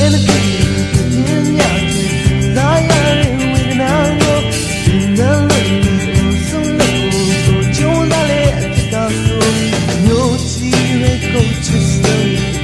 ရင်ကလေးကင်းညတဲ့သာရရင်ဝေဒနာကိုဒီနာလို့ဆုံးလို့ကြုံလာလေအတကားဆိုမျိုးချီရဲ့ကိုချစ်စ